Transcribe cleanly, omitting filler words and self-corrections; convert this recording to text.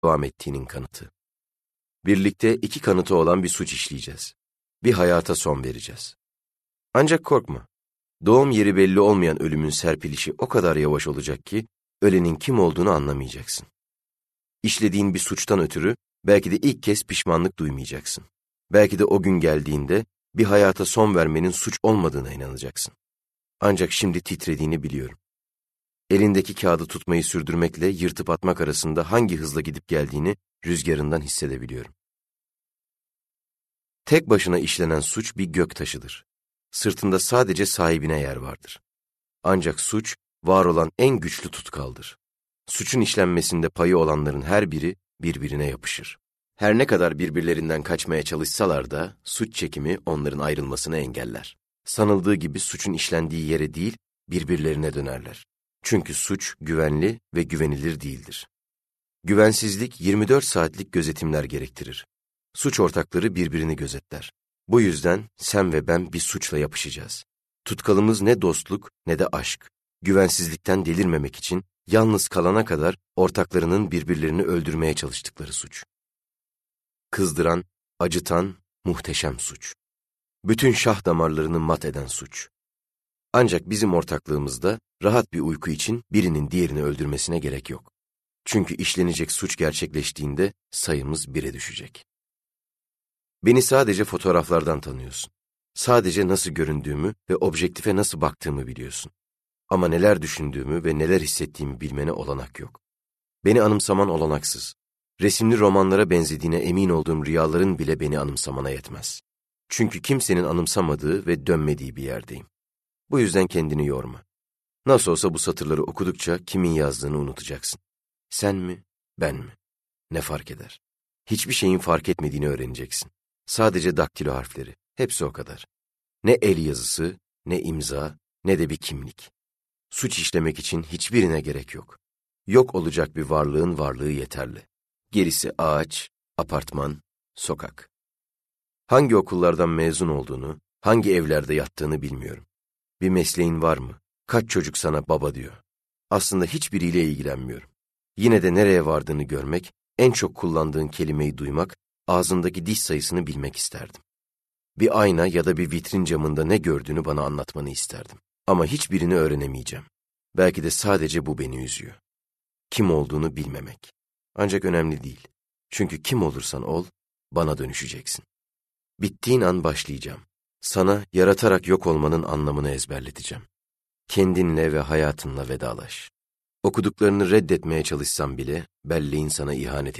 devam ettiğinin kanıtı. Birlikte iki kanıtı olan bir suç işleyeceğiz. Bir hayata son vereceğiz. Ancak korkma. Doğum yeri belli olmayan ölümün serpilişi o kadar yavaş olacak ki, ölenin kim olduğunu anlamayacaksın. İşlediğin bir suçtan ötürü belki de ilk kez pişmanlık duymayacaksın. Belki de o gün geldiğinde bir hayata son vermenin suç olmadığına inanacaksın. Ancak şimdi titrediğini biliyorum. Elindeki kağıdı tutmayı sürdürmekle yırtıp atmak arasında hangi hızla gidip geldiğini rüzgarından hissedebiliyorum. Tek başına işlenen suç bir gök taşıdır. Sırtında sadece sahibine yer vardır. Ancak suç, var olan en güçlü tutkaldır. Suçun işlenmesinde payı olanların her biri birbirine yapışır. Her ne kadar birbirlerinden kaçmaya çalışsalar da suç çekimi onların ayrılmasını engeller. Sanıldığı gibi suçun işlendiği yere değil, birbirlerine dönerler. Çünkü suç güvenli ve güvenilir değildir. Güvensizlik 24 saatlik gözetimler gerektirir. Suç ortakları birbirini gözetler. Bu yüzden sen ve ben bir suçla yapışacağız. Tutkalımız ne dostluk ne de aşk. Güvensizlikten delirmemek için yalnız kalana kadar ortaklarının birbirlerini öldürmeye çalıştıkları suç. Kızdıran, acıtan, muhteşem suç. Bütün şah damarlarını mat eden suç. Ancak bizim ortaklığımızda rahat bir uyku için birinin diğerini öldürmesine gerek yok. Çünkü işlenecek suç gerçekleştiğinde sayımız 1'e düşecek. Beni sadece fotoğraflardan tanıyorsun. Sadece nasıl göründüğümü ve objektife nasıl baktığımı biliyorsun. Ama neler düşündüğümü ve neler hissettiğimi bilmene olanak yok. Beni anımsaman olanaksız. Resimli romanlara benzediğine emin olduğum rüyaların bile beni anımsamana yetmez. Çünkü kimsenin anımsamadığı ve dönmediği bir yerdeyim. Bu yüzden kendini yorma. Nasıl olsa bu satırları okudukça kimin yazdığını unutacaksın. Sen mi, ben mi? Ne fark eder? Hiçbir şeyin fark etmediğini öğreneceksin. Sadece daktilo harfleri, hepsi o kadar. Ne el yazısı, ne imza, ne de bir kimlik. Suç işlemek için hiçbirine gerek yok. Yok olacak bir varlığın varlığı yeterli. Gerisi ağaç, apartman, sokak. Hangi okullardan mezun olduğunu, hangi evlerde yattığını bilmiyorum. Bir mesleğin var mı? Kaç çocuk sana baba diyor? Aslında hiçbiriyle ilgilenmiyorum. Yine de nereye vardığını görmek, en çok kullandığın kelimeyi duymak, ağzındaki diş sayısını bilmek isterdim. Bir ayna ya da bir vitrin camında ne gördüğünü bana anlatmanı isterdim. Ama hiçbirini öğrenemeyeceğim. Belki de sadece bu beni üzüyor. Kim olduğunu bilmemek. Ancak önemli değil. Çünkü kim olursan ol, bana dönüşeceksin. Bittiğin an başlayacağım. Sana yaratarak yok olmanın anlamını ezberleteceğim. Kendinle ve hayatınla vedalaş. Okuduklarını reddetmeye çalışsam bile belleğin sana ihanet